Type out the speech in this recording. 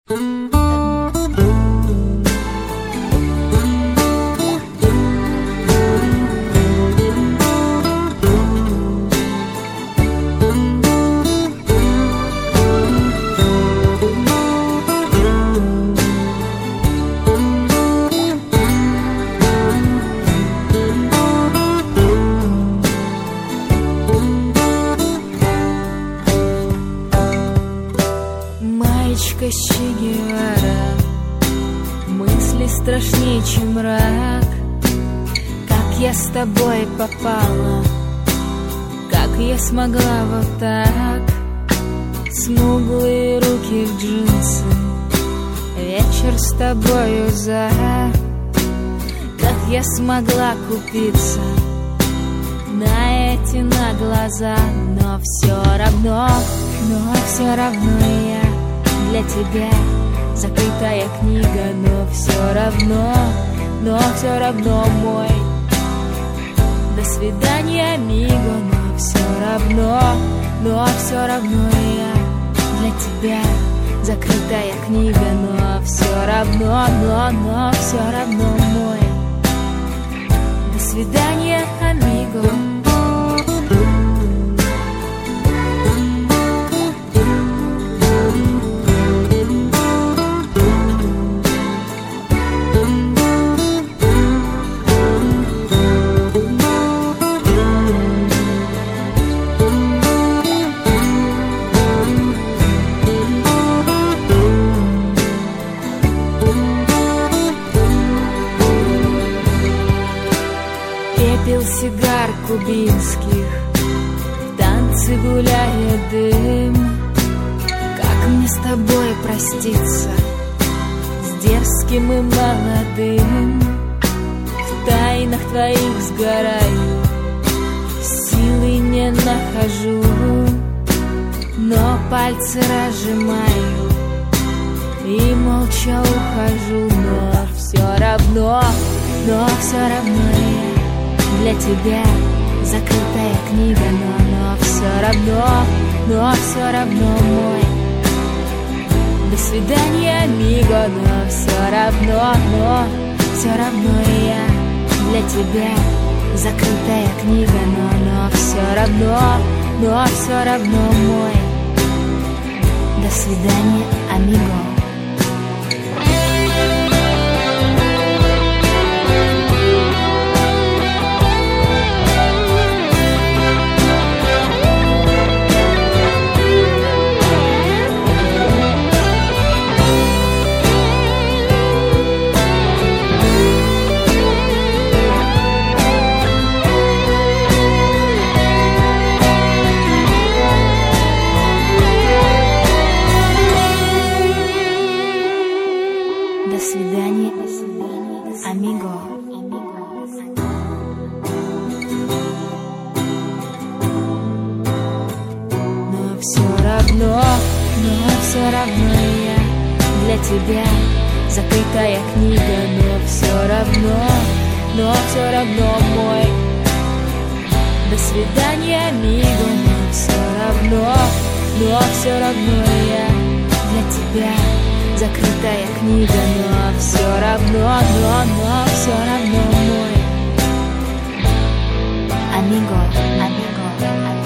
Че Гевара, мысли страшнее, чем мрак. Как я с тобой попала, как я смогла вот так. Смуглые руки в джинсы, вечер с тобою за. Как я смогла купиться на эти на глаза. Но все равно я для тебя закрытая книга, но все равно мой. До свидания, амиго, но все равно я для тебя закрытая книга, но все равно мой. До свидания, амиго. Пепел сигар кубинских, в танце гуляет дым. Как мне с тобой проститься, с дерзким и молодым? В тайнах твоих сгораю, силы не нахожу, но пальцы разжимаю и молча ухожу. Но все равно я для тебя закрытая книга, но все равно мой. До свидания, амиго, но все равно я для тебя закрытая книга, но все равно мой. До свидания, амиго. До свидания, амиго. Но все равно я для тебя закрытая книга, но все равно мой. До свидания, амиго, но все равно я для тебя закрытая книга, но все равно мой. Амиго.